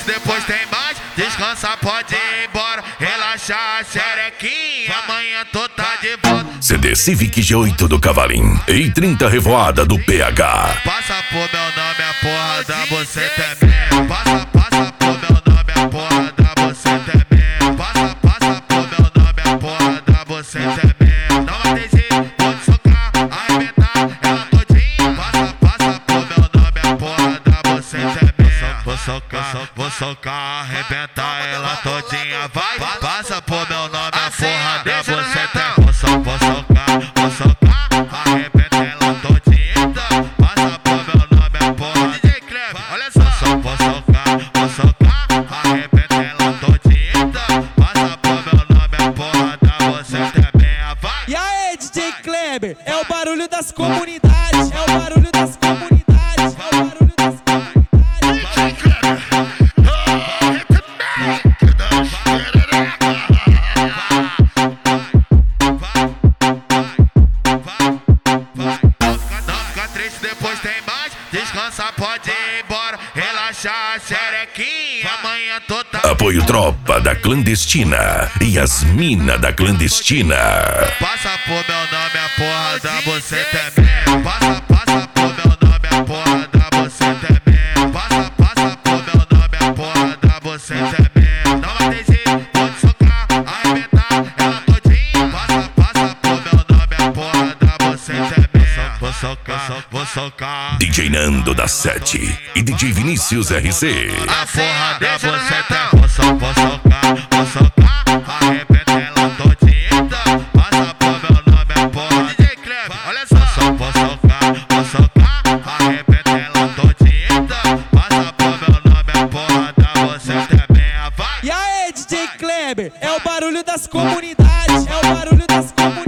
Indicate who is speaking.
Speaker 1: depois tem mais. Descansa, pode ir embora. Relaxar, xerequinha. Amanhã tu tá de volta.
Speaker 2: CD Civic G8 do Cavalim e 30 Revoada do PH.
Speaker 1: Passa por meu nome, a porra da você também. Passa por meu nome, a porra da você também. Passa por meu nome, a porra da você também. Não vai ter jeito, pode socar, arrebentar ela todinha. Passa por meu nome, a porra da você também. Vou socar, arrebentar ela todinha. Vai, passa por meu nome, a porra da você também. Vou socar, arrebenta ela todinha. Passa por meu nome, a porra. DJ Kleber, olha só. Vou socar, arrebenta ela todinha. Passa por meu nome, a porra da você também. Vai.
Speaker 3: E aí, DJ Kleber, é o barulho das comunidades, é o barulho das comunidades, é o barulho das comunidades.
Speaker 1: DJ Kleber, não fica triste, depois tem mais. Descansa, pode ir embora. Relaxar, xerequinha. Amanhã tu tá.
Speaker 2: Apoio Tropa da Clandestina e as mina da Clandestina.
Speaker 1: Passa por meu nome, a porra da você também. Passa por meu nome, a porra da você também. Passa por meu nome, a porra da você também. Não vai ter jeito, pode socar, arrebentar ela todinha. Passa por meu nome, a porra da você também. Vou socar.
Speaker 2: DJ Nando da 7 e DJ Vinícius RC.
Speaker 1: A porra da você também. Vou socar, arrebenta ela todinha. Passa por meu nome, a porra. DJ Kleber, olha só. Vou socar, arrebenta ela todinha. Passa por meu nome, a porra da você também. Vai.
Speaker 3: E aí, DJ Kleber, é o barulho das comunidades, é o barulho das comunidades.